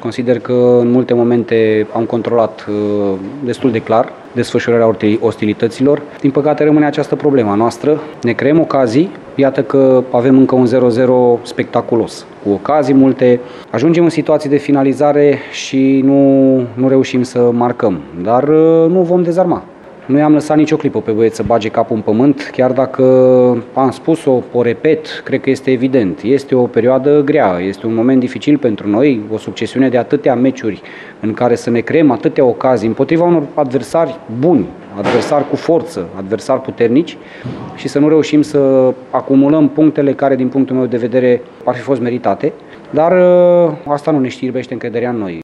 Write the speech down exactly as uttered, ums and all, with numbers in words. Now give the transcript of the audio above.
Consider că în multe momente am controlat destul de clar desfășurarea ostilităților. Din păcate rămâne această problemă a noastră. Ne creăm ocazii, iată că avem încă un zero zero spectaculos. Cu ocazii multe, ajungem în situații de finalizare și nu, nu reușim să marcăm, dar nu vom dezarma. Nu i-am lăsat nicio clipă pe băieți să bage capul în pământ, chiar dacă am spus-o, o repet, cred că este evident. Este o perioadă grea, este un moment dificil pentru noi, o succesiune de atâtea meciuri în care să ne creăm atâtea ocazii împotriva unor adversari buni, adversari cu forță, adversari puternici și să nu reușim să acumulăm punctele care, din punctul meu de vedere, ar fi fost meritate. Dar asta nu ne știrbește încrederea în noi.